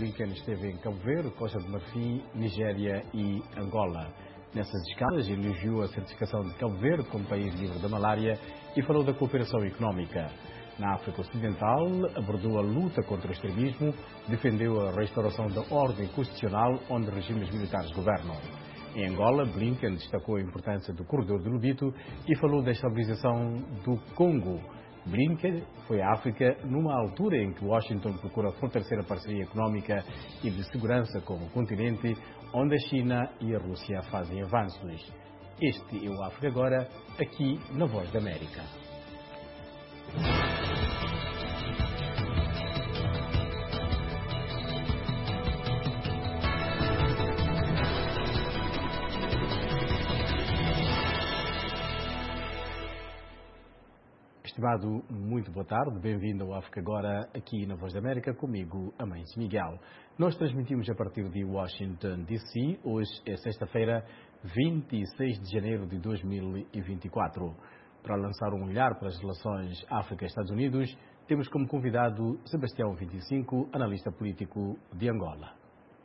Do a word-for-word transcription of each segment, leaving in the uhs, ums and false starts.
Blinken esteve em Cabo Verde, Costa de Marfim, Nigéria e Angola. Nessas escalas, elogiou a certificação de Cabo Verde como país livre da malária e falou da cooperação económica. Na África Ocidental, abordou a luta contra o extremismo, defendeu a restauração da ordem constitucional onde regimes militares governam. Em Angola, Blinken destacou a importância do corredor de Lobito e falou da estabilização do Congo. Blinken foi à África numa altura em que Washington procura fortalecer a parceria económica e de segurança com o continente, onde a China e a Rússia fazem avanços. Este é o África Agora, aqui na Voz da América. Estimado, muito boa tarde, bem-vindo ao África Agora, aqui na Voz da América, comigo, Amâncio Miguel. Nós transmitimos a partir de Washington, D C, hoje é sexta-feira, vinte e seis de janeiro de dois mil e vinte e quatro. Para lançar um olhar para as relações África-Estados Unidos, temos como convidado Sebastião vinte e cinco, analista político de Angola.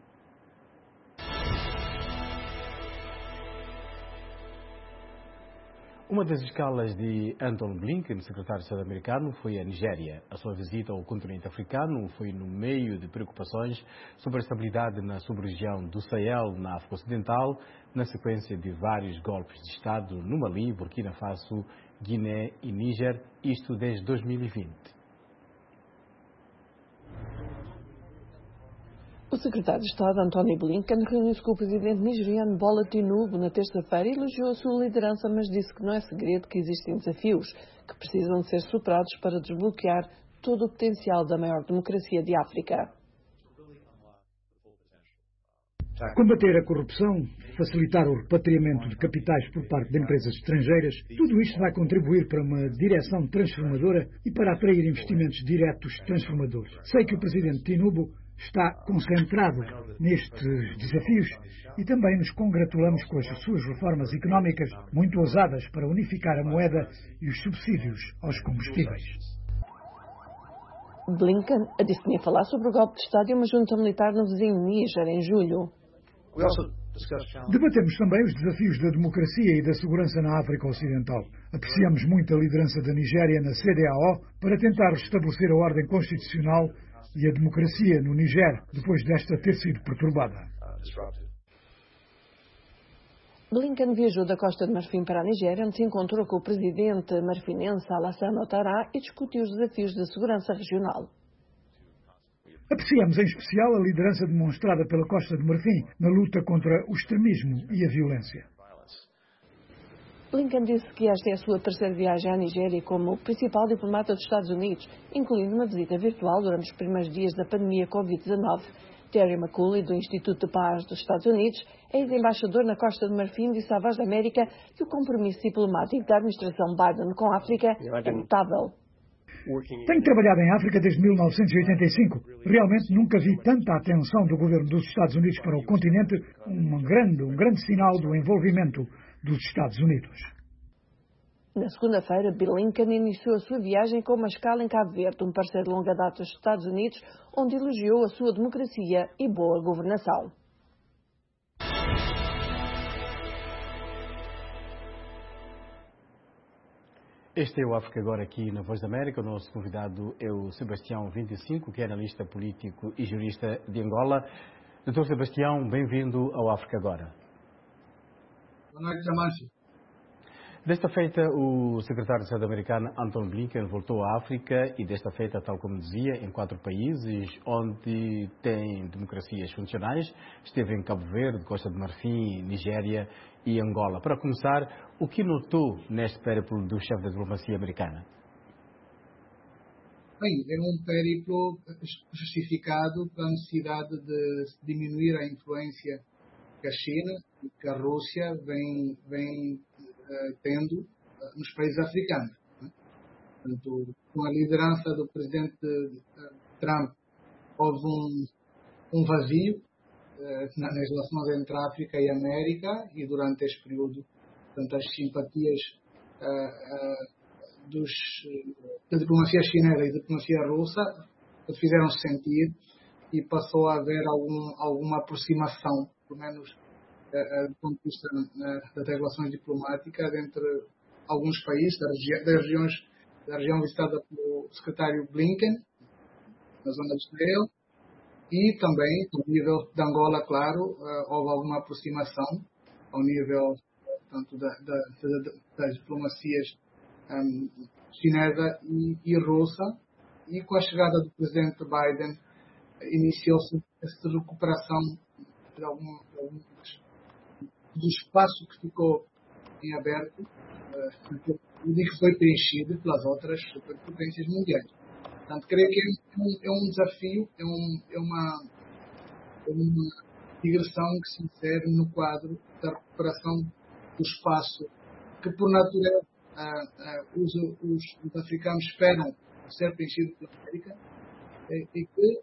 Uma das escalas de Antony Blinken, secretário de Estado americano, foi a Nigéria. A sua visita ao continente africano foi no meio de preocupações sobre a estabilidade na sub-região do Sahel, na África Ocidental, na sequência de vários golpes de Estado no Mali, Burkina Faso, Guiné e Níger, isto desde dois mil e vinte. O secretário de Estado, Antony Blinken, reuniu-se com o presidente nigeriano Bola Tinubu na terça-feira e elogiou a sua liderança, mas disse que não é segredo que existem desafios que precisam de ser superados para desbloquear todo o potencial da maior democracia de África. Combater a corrupção, facilitar o repatriamento de capitais por parte de empresas estrangeiras, tudo isto vai contribuir para uma direção transformadora e para atrair investimentos diretos transformadores. Sei que o presidente Tinubu está concentrado nestes desafios e também nos congratulamos com as suas reformas económicas muito ousadas para unificar a moeda e os subsídios aos combustíveis. Blinken disse que ia falar sobre o golpe de Estado e uma junta militar no vizinho Níger em julho. Debatemos também os desafios da democracia e da segurança na África Ocidental. Apreciamos muito a liderança da Nigéria na C D A O para tentar restabelecer a ordem constitucional e a democracia no Niger, depois desta ter sido perturbada. Blinken viajou da Costa de Marfim para a Nigéria, onde se encontrou com o presidente marfinense Alassane Ouattara e discutiu os desafios da segurança regional. Apreciamos em especial a liderança demonstrada pela Costa de Marfim na luta contra o extremismo e a violência. Blinken disse que esta é a sua terceira viagem à Nigéria como principal diplomata dos Estados Unidos, incluindo uma visita virtual durante os primeiros dias da pandemia covid dezenove. Terry McCauley, do Instituto de Paz dos Estados Unidos, ex-embaixador na Costa de Marfim, disse à Voz da América que o compromisso diplomático da administração Biden com a África é notável. Tenho trabalhado em África desde mil novecentos e oitenta e cinco. Realmente nunca vi tanta atenção do governo dos Estados Unidos para o continente, um grande, um grande sinal do envolvimento dos Estados Unidos. Na segunda-feira, Blinken iniciou a sua viagem com uma escala em Cabo Verde, um parceiro de longa data dos Estados Unidos, onde elogiou a sua democracia e boa governação. Este é o África Agora aqui na Voz da América. O nosso convidado é o Sebastião vinte e cinco, que é analista político e jurista de Angola. doutor Sebastião, bem-vindo ao África Agora. Boa noite, Amâncio. Desta feita, o secretário de Estado americano, Antony Blinken, voltou à África e desta feita, tal como dizia, em quatro países onde tem democracias funcionais. Esteve em Cabo Verde, Costa de Marfim, Nigéria e Angola. Para começar, o que notou neste périplo do chefe da diplomacia americana? Bem, é um périplo justificado pela necessidade de diminuir a influência que a China e que a Rússia vem, vem uh, tendo uh, nos países africanos. Né? Portanto, com a liderança do presidente Trump, houve um, um vazio uh, nas relações entre a África e a América, e durante este período, portanto, as simpatias uh, uh, dos, da diplomacia chinesa e da diplomacia russa fizeram-se sentir, e passou a haver algum, alguma aproximação, pelo menos uh, do ponto de vista uh, das relações diplomáticas entre alguns países, das, regi das regiões, da região visitada pelo secretário Blinken, na zona de Israel, e também, ao nível de Angola, claro, uh, houve alguma aproximação ao nível tanto da, da, da, das diplomacias um, chinesa e, e russa, e com a chegada do presidente Biden iniciou-se essa recuperação de algum, de algum do espaço que ficou em aberto uh, e que foi preenchido pelas outras superpotências mundiais. Portanto, creio que é um, é um desafio, é, um, é, uma, é uma digressão que se insere no quadro da recuperação do espaço que, por natureza, uh, uh, os, os, os africanos esperam ser preenchido pela América e, e que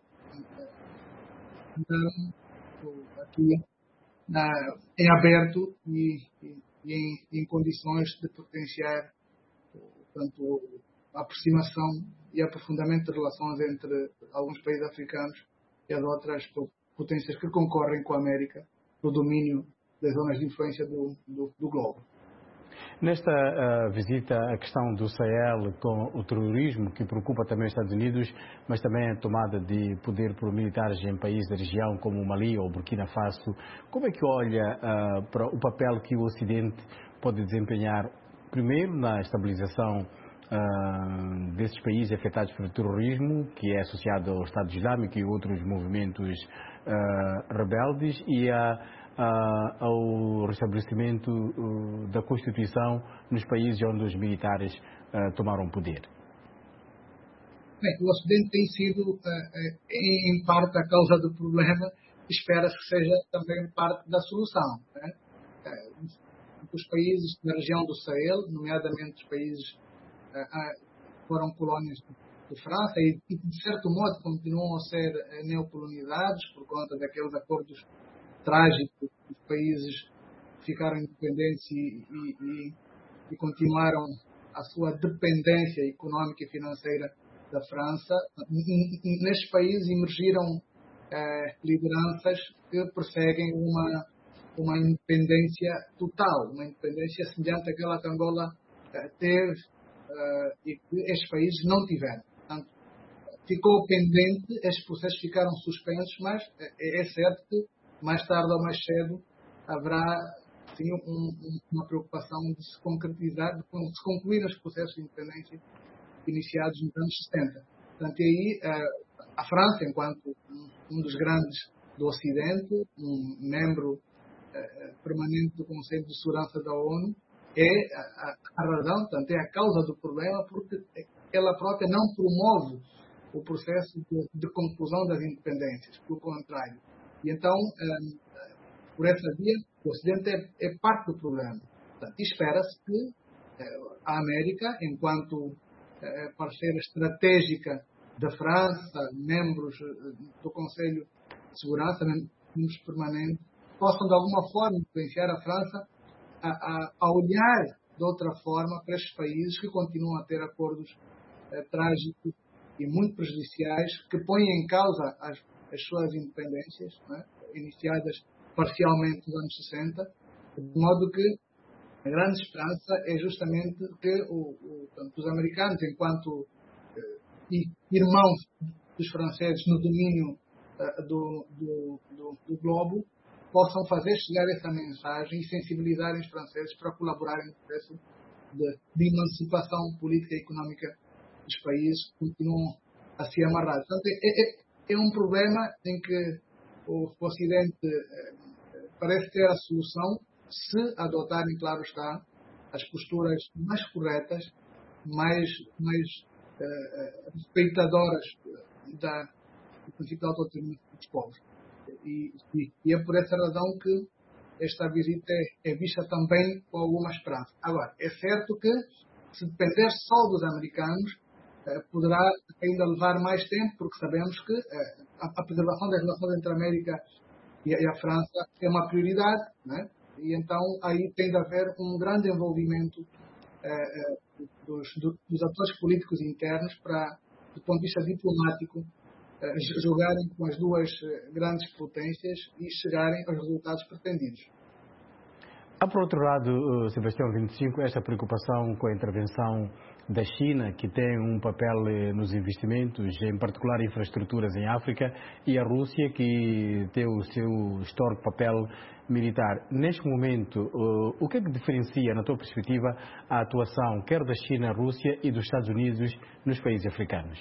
andaram aqui na, em aberto e, e, e em, em condições de potenciar portanto, a aproximação e aprofundamento de relações entre alguns países africanos e as outras potências que concorrem com a América no domínio das zonas de influência do, do, do globo. Nesta uh, visita, a questão do Sahel com o terrorismo, que preocupa também os Estados Unidos, mas também a tomada de poder por militares em países da região como o Mali ou Burkina Faso, como é que olha uh, para o papel que o Ocidente pode desempenhar, primeiro na estabilização uh, desses países afetados pelo terrorismo, que é associado ao Estado Islâmico e outros movimentos uh, rebeldes, e a Uh, ao restabelecimento uh, da Constituição nos países onde os militares uh, tomaram poder? Bem, o Ocidente tem sido, uh, uh, em, em parte, a causa do problema, espera-se que seja também parte da solução. Né? Uh, os países da região do Sahel, nomeadamente os países uh, uh, foram colónias de França e, e, de certo modo, continuam a ser uh, neocolonizados por conta daqueles acordos trágico, os países ficaram independentes e, e, e, e continuaram a sua dependência económica e financeira da França. Nestes países emergiram eh, lideranças que perseguem uma, uma independência total, uma independência semelhante àquela que Angola eh, teve eh, e que estes países não tiveram. Portanto, ficou pendente, estes processos ficaram suspensos, mas é, é certo que mais tarde ou mais cedo haverá sim, um, uma preocupação de se concretizar, de se concluir os processos de independência iniciados nos anos sessenta. Portanto, e aí a França, enquanto um dos grandes do Ocidente, um membro permanente do Conselho de Segurança da ONU, é a, a razão, portanto, é a causa do problema, porque ela própria não promove o processo de, de conclusão das independências, pelo contrário. E então, um, por essa via, o Ocidente é, é parte do problema. Portanto, espera-se que uh, a América, enquanto uh, parceira estratégica da França, membros uh, do Conselho de Segurança, membros permanentes, possam de alguma forma influenciar a França a, a, a olhar de outra forma para estes países que continuam a ter acordos uh, trágicos e muito prejudiciais, que põem em causa as as suas independências, né, iniciadas parcialmente nos anos sessenta, de modo que a grande esperança é justamente que o, o, tanto os americanos, enquanto eh, irmãos dos franceses no domínio eh, do, do, do, do globo, possam fazer chegar essa mensagem e sensibilizarem os franceses para colaborarem no processo de, de emancipação política e económica dos países que continuam a se amarrar. Portanto, é, é, É um problema em que o Ocidente eh, parece ter a solução se adotarem, claro está, as posturas mais corretas, mais, mais eh, respeitadoras da, do princípio da autonomia dos povos. E, e, e é por essa razão que esta visita é, é vista também com alguma esperança. Agora, é certo que, se depender só dos americanos, poderá ainda levar mais tempo, porque sabemos que a, a preservação das relações entre a América e a, e a França é uma prioridade, né? E então aí tem de haver um grande envolvimento eh, dos, do, dos atores políticos internos para, do ponto de vista diplomático, jogarem com as duas grandes potências e chegarem aos resultados pretendidos. Há, por outro lado, Sebastião, vinte e cinco, esta preocupação com a intervenção da China, que tem um papel nos investimentos, em particular infraestruturas em África, e a Rússia, que tem o seu histórico papel militar. Neste momento, o que é que diferencia, na tua perspectiva, a atuação quer da China, Rússia e dos Estados Unidos nos países africanos?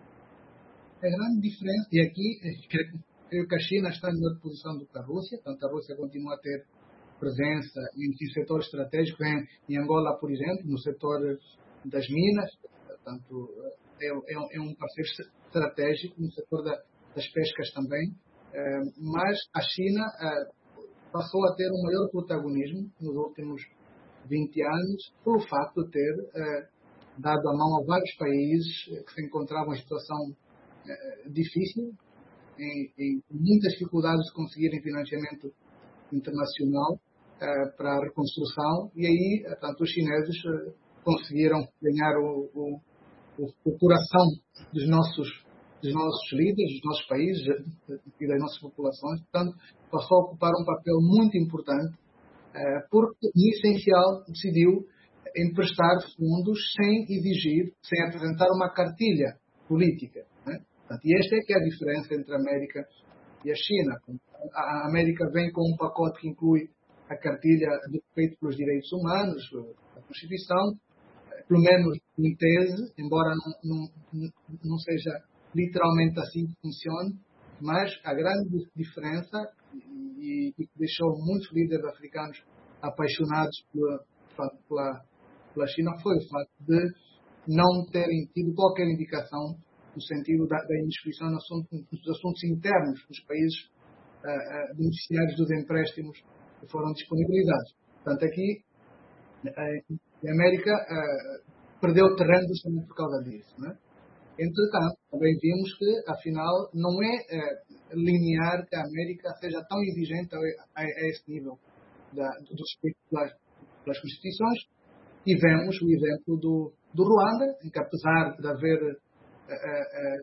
A grande diferença, e aqui creio que a China está em melhor posição do que a Rússia, portanto a Rússia continua a ter presença em, em setores estratégicos, em, em Angola, por exemplo, no setor das minas, portanto é, é, é um parceiro estratégico no setor da, das pescas também, eh, mas a China eh, passou a ter um maior protagonismo nos últimos vinte anos pelo facto de ter eh, dado a mão a vários países que se encontravam em situação eh, difícil, em, em muitas dificuldades de conseguirem financiamento internacional eh, para a reconstrução, e aí, portanto, os chineses eh, conseguiram ganhar o, o, o coração dos nossos, dos nossos líderes, dos nossos países e das nossas populações. Portanto, passou a ocupar um papel muito importante, eh, porque, no essencial, decidiu emprestar fundos sem exigir, sem apresentar uma cartilha política, né? Portanto, e esta é que é a diferença entre a América e a China. A América vem com um pacote que inclui a cartilha de respeito pelos direitos humanos, a Constituição, pelo menos em tese, embora não, não, não seja literalmente assim que funcione, mas a grande diferença, e que deixou muitos líderes africanos apaixonados pela, pela, pela China, foi o facto de não terem tido qualquer indicação no sentido da, da indisposição nos assuntos, nos assuntos internos dos países uh, uh, beneficiários dos empréstimos que foram disponibilizados. Portanto, aqui uh, a América uh, perdeu terreno justamente por causa disso, né? Entretanto, também vimos que, afinal, não é uh, linear que a América seja tão exigente a, a, a esse nível da, do respeito pelas, pelas constituições, e vemos o exemplo do, do Ruanda, em que, apesar de haver Uh, uh,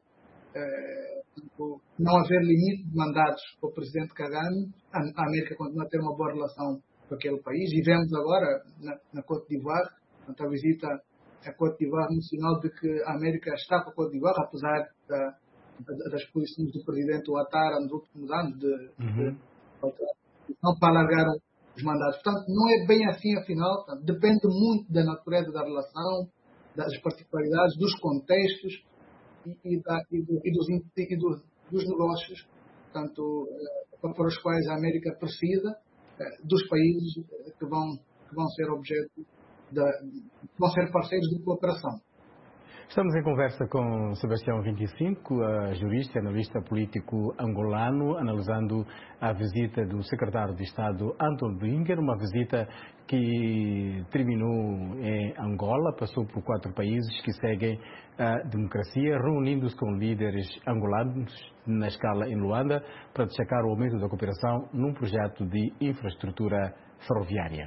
uh, não haver limite de mandatos para o presidente Kagame, a, a América continua a ter uma boa relação com aquele país, e vemos agora na, na Côte d'Ivoire, a visita à Côte d'Ivoire, no sinal de que a América está com a Côte d'Ivoire, apesar da, da, das posições do presidente Ouattara nos últimos anos de, uhum. de, não para alargar os mandatos. Portanto, não é bem assim, afinal, portanto, depende muito da natureza da relação, das particularidades, dos contextos e, da, e, do, e, dos, e do, dos negócios, portanto, para os quais a América precisa, dos países que vão, que vão ser objeto, de, que vão ser parceiros de cooperação. Estamos em conversa com Sebastião vinte e cinco, jurista e analista político angolano, analisando a visita do secretário de Estado Antony Blinken, uma visita que terminou em Angola, passou por quatro países que seguem a democracia, reunindo-se com líderes angolanos na escala em Luanda para destacar o aumento da cooperação num projeto de infraestrutura ferroviária.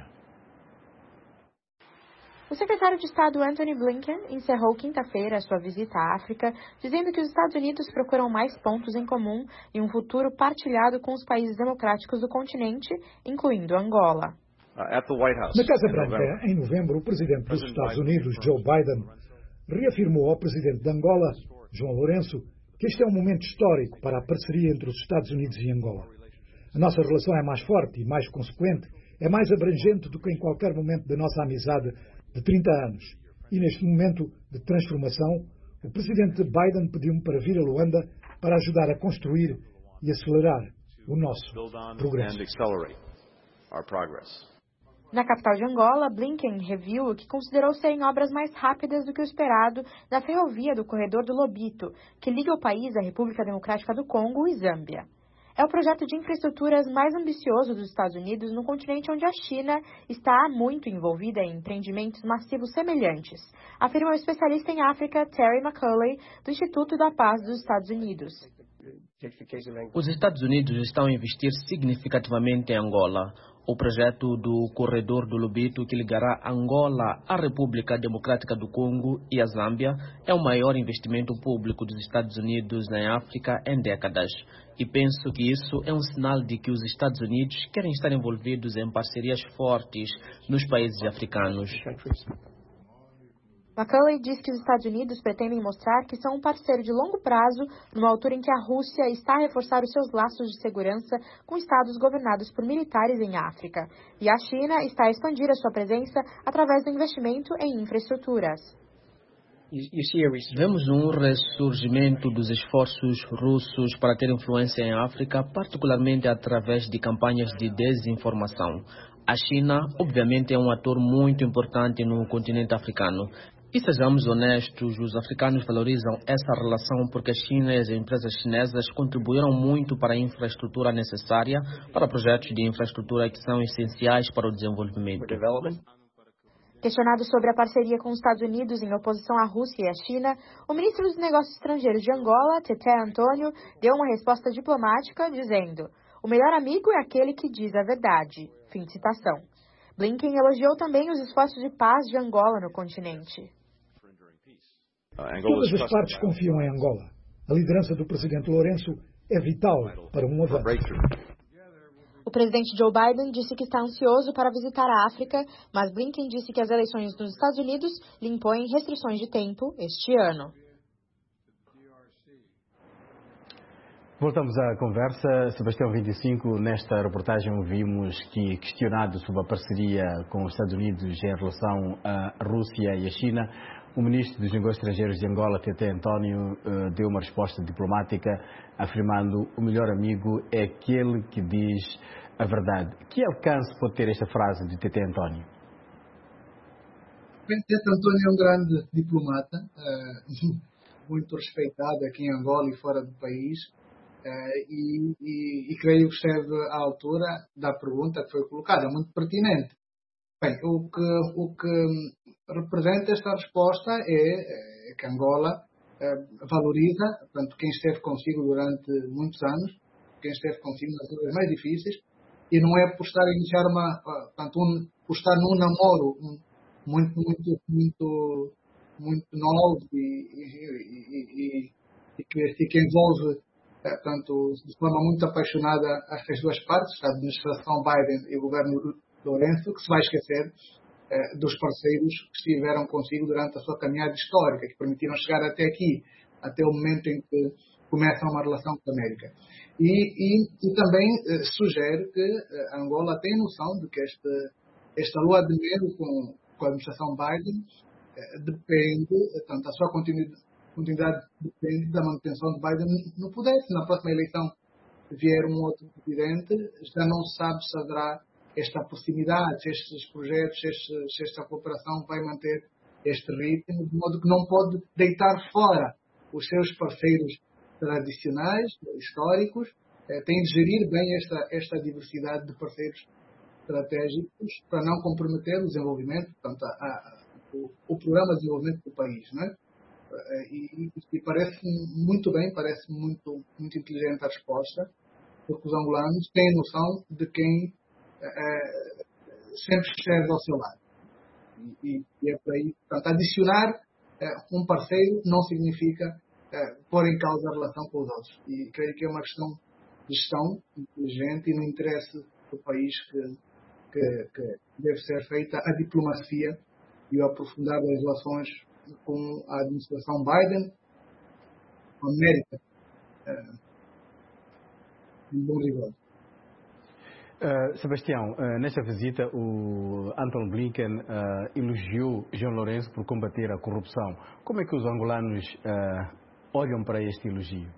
O secretário de Estado Antony Blinken encerrou quinta-feira a sua visita à África, dizendo que os Estados Unidos procuram mais pontos em comum e um futuro partilhado com os países democráticos do continente, incluindo Angola. Na Casa Branca, em novembro, o presidente dos Estados Unidos, Joe Biden, reafirmou ao presidente de Angola, João Lourenço, que este é um momento histórico para a parceria entre os Estados Unidos e Angola. A nossa relação é mais forte e mais consequente, é mais abrangente do que em qualquer momento da nossa amizade de trinta anos. E neste momento de transformação, o presidente Biden pediu-me para vir a Luanda para ajudar a construir e acelerar o nosso progresso. Na capital de Angola, Blinken reviu o que considerou serem obras mais rápidas do que o esperado da ferrovia do Corredor do Lobito, que liga o país à República Democrática do Congo e Zâmbia. É o projeto de infraestruturas mais ambicioso dos Estados Unidos no continente onde a China está muito envolvida em empreendimentos massivos semelhantes, afirma o especialista em África Terry McCauley, do Instituto da Paz dos Estados Unidos. Os Estados Unidos estão a investir significativamente em Angola, O projeto do Corredor do Lobito, que ligará Angola à República Democrática do Congo e a Zâmbia, é o maior investimento público dos Estados Unidos na África em décadas. E penso que isso é um sinal de que os Estados Unidos querem estar envolvidos em parcerias fortes nos países africanos. Macaulay diz que os Estados Unidos pretendem mostrar que são um parceiro de longo prazo, numa altura em que a Rússia está a reforçar os seus laços de segurança com estados governados por militares em África. E a China está a expandir a sua presença através do investimento em infraestruturas. Vemos um ressurgimento dos esforços russos para ter influência em África, particularmente através de campanhas de desinformação. A China, obviamente, é um ator muito importante no continente africano. E sejamos honestos, os africanos valorizam essa relação porque a China e as empresas chinesas contribuíram muito para a infraestrutura necessária para projetos de infraestrutura que são essenciais para o desenvolvimento. Questionado sobre a parceria com os Estados Unidos em oposição à Rússia e à China, o ministro dos Negócios Estrangeiros de Angola, Tete Antônio, deu uma resposta diplomática dizendo: "O melhor amigo é aquele que diz a verdade." Fim de citação. Blinken elogiou também os esforços de paz de Angola no continente. Todas as partes confiam em Angola. A liderança do presidente Lourenço é vital para um avanço. O presidente Joe Biden disse que está ansioso para visitar a África, mas Blinken disse que as eleições nos Estados Unidos lhe impõem restrições de tempo este ano. Voltamos à conversa. Sebastião, vinte e cinco, nesta reportagem ouvimos que, questionado sobre a parceria com os Estados Unidos em relação à Rússia e à China, o ministro dos Negócios Estrangeiros de Angola, Tete Antônio, deu uma resposta diplomática afirmando: o melhor amigo é aquele que diz a verdade. Que alcance pode ter esta frase de Tete Antônio? Bem, Tete Antônio é um grande diplomata, uh, muito respeitado aqui em Angola e fora do país. Uh, e, e, e creio que esteve à altura da pergunta que foi colocada, muito pertinente. Bem, o que, o que representa esta resposta é, é que Angola uh, valoriza, portanto, quem esteve consigo durante muitos anos, quem esteve consigo nas horas mais difíceis, e não é por estar a iniciar uma, portanto, um, por estar num namoro um, muito, muito, muito, muito novo e, e, e, e, que, e que envolve, portanto, de forma muito apaixonada as duas partes, a administração Biden e o governo Lourenço, que se vai esquecer eh, dos parceiros que estiveram consigo durante a sua caminhada histórica, que permitiram chegar até aqui, até o momento em que começa uma relação com a América. E, e, e também eh, sugere que eh, Angola tem noção de que este, esta lua de mel com, com a administração Biden eh, depende, tanto a sua continuidade, continuidade depende da manutenção de Biden no poder. Se na próxima eleição vier um outro presidente, já não se sabe se haverá esta proximidade, se estes projetos, se, este, se esta cooperação vai manter este ritmo, de modo que não pode deitar fora os seus parceiros tradicionais, históricos, eh, tem de gerir bem esta, esta diversidade de parceiros estratégicos para não comprometer o desenvolvimento, portanto, a, a, o, o programa de desenvolvimento do país, não é? E, e parece muito bem, parece muito, muito inteligente a resposta, porque os angolanos têm noção de quem eh, sempre esteve ao seu lado. E, e é por aí, portanto, adicionar eh, um parceiro não significa Uh, pôr em causa a relação com os outros. E creio que é uma questão de gestão inteligente e no interesse do país que, que, que deve ser feita a diplomacia e o aprofundar das relações com a administração Biden, com a América, uh, em bom rigor. Uh, Sebastião, uh, nesta visita o Antony Blinken uh, elogiou João Lourenço por combater a corrupção. Como é que os angolanos uh, olham para este elogio?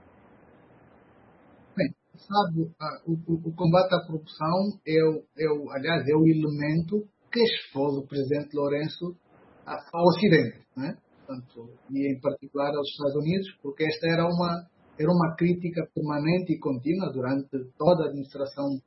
Bem, sabe, uh, o, o combate à corrupção é o, é o, aliás, é o elemento que expôs o presidente Lourenço ao Ocidente, né? Portanto, e em particular aos Estados Unidos, porque esta era uma, era uma crítica permanente e contínua durante toda a administração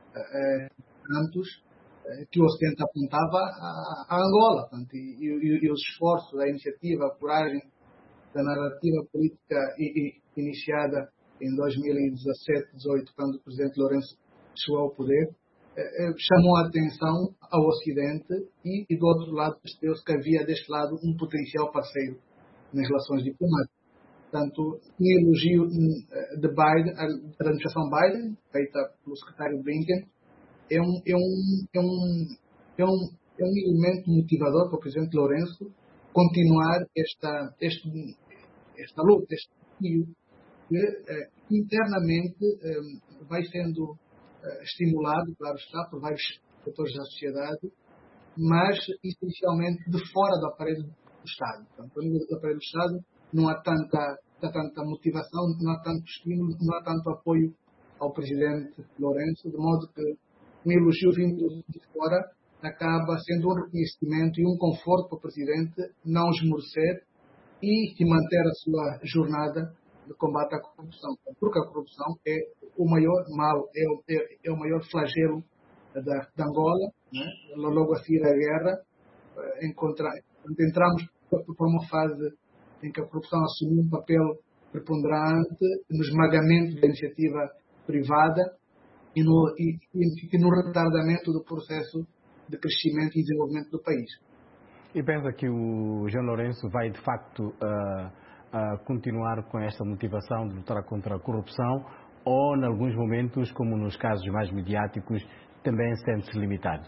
Santos, que o Ocidente apontava a, a Angola. Portanto, e, e, e os esforços, a iniciativa, a coragem da narrativa política i, i, iniciada em dois mil e dezassete, dezoito, quando o presidente Lourenço chegou ao poder, chamou a atenção ao Ocidente e, e do outro lado, percebeu-se que havia deste lado um potencial parceiro nas relações diplomáticas. Portanto, um elogio de Biden, a administração Biden, feita pelo secretário Blinken, é um, é um, é um, é um, é um elemento motivador para o presidente Lourenço continuar esta, este, esta luta, este desafio, que eh, internamente eh, vai sendo eh, estimulado, claro está, por vários setores da sociedade, mas essencialmente de fora do aparelho do Estado. Portanto, no nível do aparelho do Estado não há tanta, tanta motivação, não há tanto estímulo, não há tanto apoio ao presidente Lourenço, de modo que um elogio vindo de fora acaba sendo um reconhecimento e um conforto para o presidente não esmorecer e manter a sua jornada de combate à corrupção. Porque a corrupção é o maior mal, é o, é, é o maior flagelo da, da Angola, né? Logo a seguir à guerra, encontrar, entramos por uma fase em que a corrupção assumiu um papel preponderante no esmagamento da iniciativa privada e no, e, e no retardamento do processo de crescimento e desenvolvimento do país. E pensa que o João Lourenço vai, de facto, uh, uh, continuar com esta motivação de lutar contra a corrupção ou, em alguns momentos, como nos casos mais mediáticos, também sente-se limitado?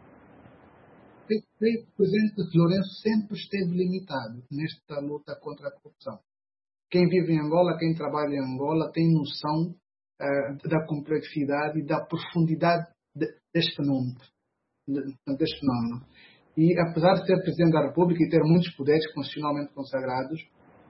O presidente Lourenço sempre esteve limitado nesta luta contra a corrupção. Quem vive em Angola, quem trabalha em Angola, tem noção uh, da complexidade e da profundidade de, deste fenômeno. De, deste fenômeno. E, apesar de ser Presidente da República e ter muitos poderes constitucionalmente consagrados,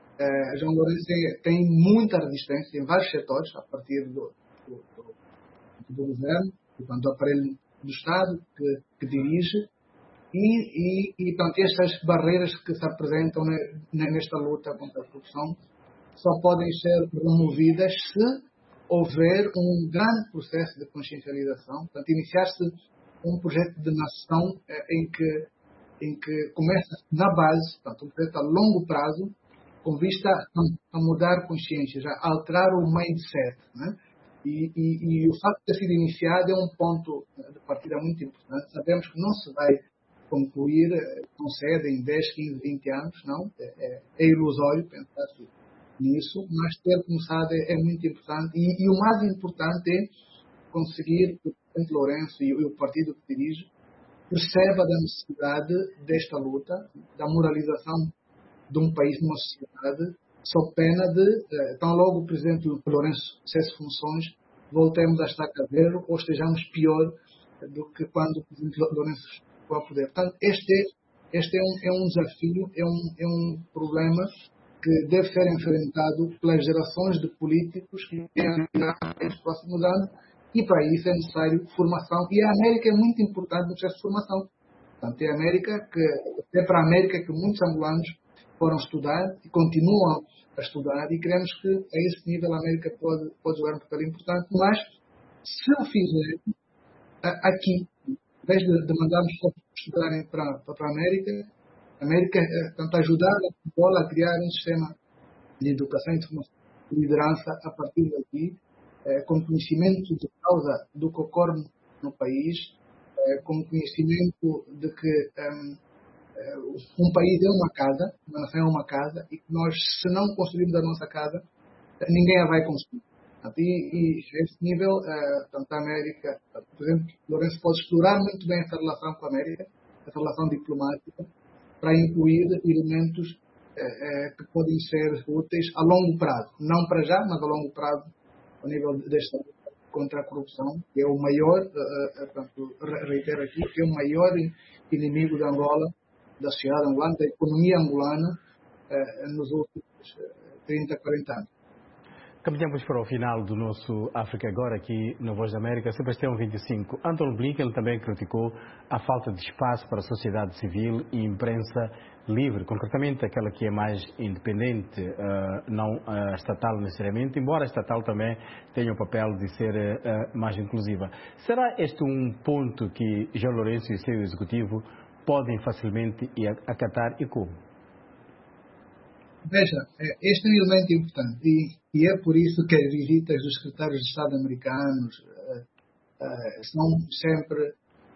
uh, João Lourenço tem muita resistência em vários setores, a partir do, do, do, do governo, do aparelho do Estado que, que dirige, e, e, e portanto, estas barreiras que se apresentam nesta luta contra a corrupção só podem ser removidas se houver um grande processo de consciencialização, portanto, iniciar-se um projeto de nação eh, em, que, em que começa na base, portanto, um projeto a longo prazo, com vista a, a mudar consciências, a alterar o mindset, né? E, e, e o facto de ter sido iniciado é um ponto de partida muito importante. Sabemos que não se vai concluir com sede em dez, quinze, vinte anos, não? É, é ilusório pensar nisso, mas ter começado é, é muito importante. E, e o mais importante é conseguir que o presidente Lourenço e, e o partido que dirige perceba da necessidade desta luta, da moralização de um país, de uma sociedade, sob pena de, eh, tão logo o presidente Lourenço cesse funções, voltemos a estar caveiro ou estejamos pior do que quando o presidente Lourenço ficou a poder. Portanto, este, é, este é, um, é um desafio, é um, é um problema que deve ser enfrentado pelas gerações de políticos que vêm nos próximos anos, e para isso é necessário formação. E a América é muito importante no processo de formação. Portanto, é a América que, é para a América que muitos angolanos foram estudar e continuam a estudar, e queremos que a esse nível a América pode, pode jogar um papel importante, mas se o fizer aqui, em vez de, de mandarmos estudarem para, para a América, a América tenta ajudar a Angola a criar um sistema de educação e de liderança a partir daqui, eh, com conhecimento de causa do que ocorre no país, eh, com conhecimento de que um, um país é uma casa, uma nação é uma casa, e que nós, se não construirmos a nossa casa, ninguém a vai construir. E, e a esse nível, uh, tanto a América, por exemplo, Lourenço pode explorar muito bem essa relação com a América, essa relação diplomática, para incluir elementos uh, uh, que podem ser úteis a longo prazo. Não para já, mas a longo prazo, ao nível desta luta contra a corrupção, que é o maior, uh, uh, portanto, reitero aqui, que é o maior inimigo da Angola, da sociedade angolana, da economia angolana, eh, nos últimos trinta, quarenta anos. Caminhamos para o final do nosso África Agora, aqui na Voz da América. Sebastião vinte e cinco. Antony Blinken também criticou a falta de espaço para a sociedade civil e imprensa livre, concretamente aquela que é mais independente, uh, não uh, estatal necessariamente, embora a estatal também tenha o papel de ser uh, mais inclusiva. Será este um ponto que João Lourenço e seu executivo podem facilmente acatar, e como? Veja, este é um elemento importante, e, e é por isso que as visitas dos secretários de Estado americanos, uh, são sempre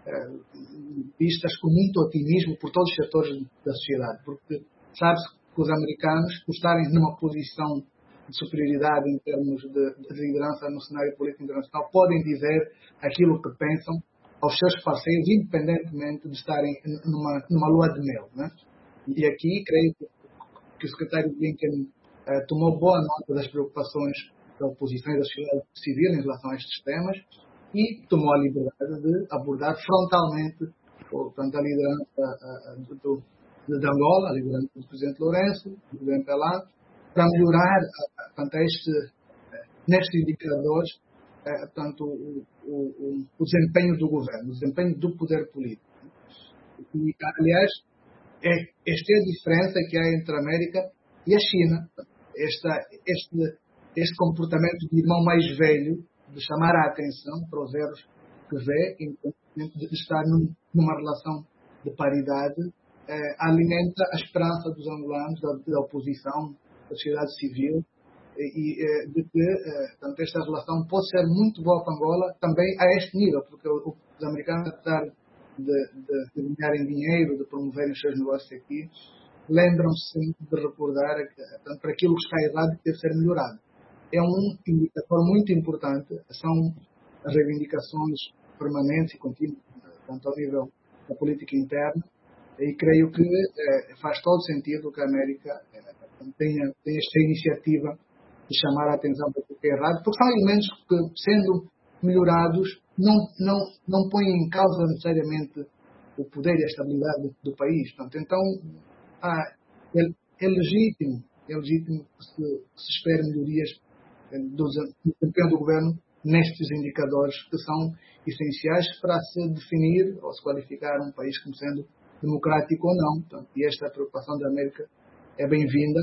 uh, vistas com muito otimismo por todos os setores da sociedade, porque sabe-se que os americanos, por estarem numa posição de superioridade em termos de, de liderança no cenário político internacional, podem dizer aquilo que pensam aos seus parceiros, independentemente de estarem numa, numa lua de mel, né? E aqui creio que, que o secretário Blinken uh, tomou boa nota das preocupações da oposição e da sociedade civil em relação a estes temas e tomou a liberdade de abordar frontalmente, portanto, a liderança uh, do, de Angola, a liderança do presidente Lourenço, do presidente Pelá, para melhorar portanto, este, nestes indicadores portanto, o, o, o desempenho do governo, o desempenho do poder político. E, aliás, é, esta é a diferença que há entre a América e a China. Esta, este, este comportamento de irmão mais velho, de chamar a atenção para os erros que vê, de estar num, numa relação de paridade, eh, alimenta a esperança dos angolanos, da, da oposição, da sociedade civil, e, e de que eh, esta relação pode ser muito boa para Angola também a este nível, porque os americanos, apesar de, de, de ganharem dinheiro, de promoverem os seus negócios aqui, lembram-se sempre de recordar que portanto, para aquilo que está errado deve ser melhorado. É um indicador muito importante, são as reivindicações permanentes e contínuas, tanto ao nível da política interna, e creio que eh, faz todo sentido que a América eh, tenha, tenha esta iniciativa de chamar a atenção para o que é errado, porque são elementos que, sendo melhorados, não, não, não põem em causa necessariamente o poder e a estabilidade do país. Portanto, então, ah, é, é legítimo, é legítimo que se, que se espere melhorias do desempenho do governo nestes indicadores que são essenciais para se definir ou se qualificar um país como sendo democrático ou não. Portanto, e esta preocupação da América é bem-vinda,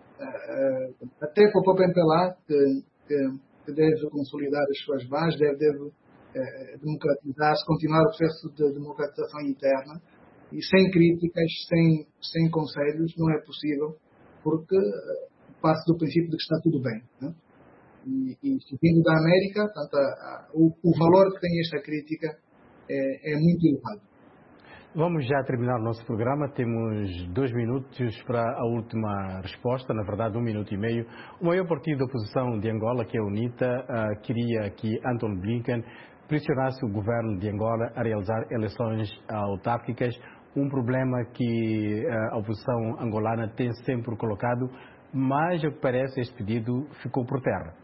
uh, até para o próprio M P L A, que, que, que deve consolidar as suas bases, deve, deve uh, democratizar-se, continuar o processo de democratização interna, e sem críticas, sem, sem conselhos, não é possível, porque uh, parte do princípio de que está tudo bem, né? E, e vindo da América, portanto, a, a, o, o valor que tem esta crítica é, é muito elevado. Vamos já terminar o nosso programa. Temos dois minutos para a última resposta, na verdade um minuto e meio. O maior partido de oposição de Angola, que é a UNITA, uh, queria que Antony Blinken pressionasse o governo de Angola a realizar eleições autárquicas, um problema que uh, a oposição angolana tem sempre colocado, mas, ao que parece, este pedido ficou por terra.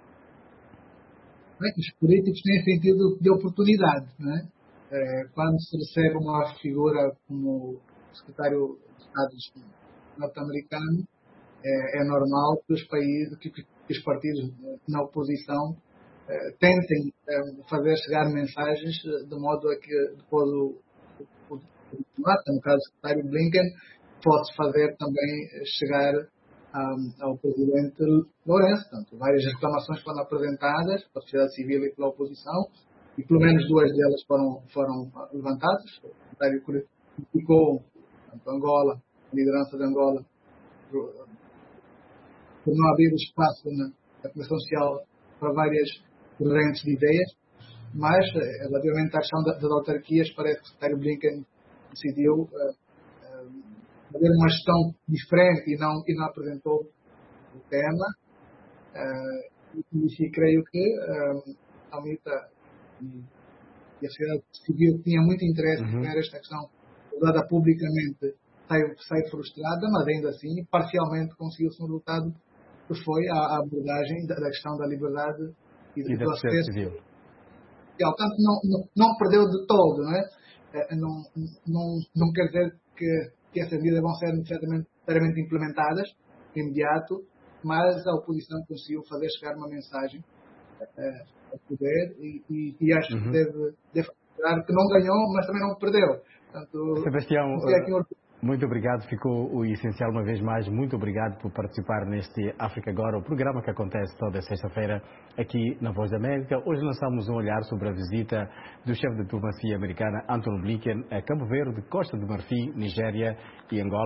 Os políticos têm sentido de oportunidade, não é? Quando se recebe uma figura como o secretário de Estado norte-americano, é, é normal que os, países, que, que os partidos na oposição é, tentem é, fazer chegar mensagens de modo a que depois o, o, o diplomata, no caso o secretário Blinken, possa fazer também chegar a, ao presidente Lourenço. Portanto, várias reclamações foram apresentadas pela sociedade civil e pela oposição, e pelo menos duas delas foram, foram levantadas. O secretário criticou Angola, a liderança de Angola, por, por não abrir espaço na, na Comissão Social para várias correntes de ideias, mas, relativamente à questão das autarquias, parece que o secretário Blinken decidiu uh, uh, fazer uma gestão diferente e não, e não apresentou o tema. Uh, e, e creio que uh, a UNITA e a sociedade civil tinha muito interesse em ver esta questão usada publicamente, sai, sai frustrada, mas ainda assim, parcialmente conseguiu-se um resultado que foi a, a abordagem da, da questão da liberdade e, e do da acesso civil. Portanto, não, não, não perdeu de todo, não é? Não, não, não quer dizer que, que essas medidas vão ser necessariamente, necessariamente implementadas de imediato, mas a oposição conseguiu fazer chegar uma mensagem a poder e, e, e acho uhum. que deve, deve considerar que não ganhou, mas também não perdeu. Portanto, Sebastião, uh, muito obrigado. Ficou o essencial uma vez mais. Muito obrigado por participar neste África Agora, o programa que acontece toda sexta-feira aqui na Voz da América. Hoje lançamos um olhar sobre a visita do chefe de diplomacia americana Antony Blinken a Cabo Verde, Costa do Marfim, Nigéria e Angola.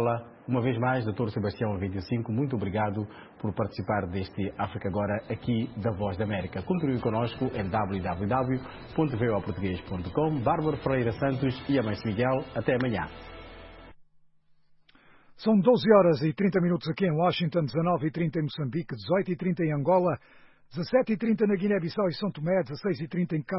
Uma vez mais, doutor Sebastião vinte e cinco, muito obrigado por participar deste África Agora aqui da Voz da América. Continue connosco em w w w ponto v o português ponto com. Bárbara Ferreira Santos e Amâncio Miguel, até amanhã. São doze horas e trinta minutos aqui em Washington, dezanove e trinta em Moçambique, dezoito e trinta em Angola, dezassete e trinta na Guiné-Bissau e São Tomé, dezasseis e trinta em Cabo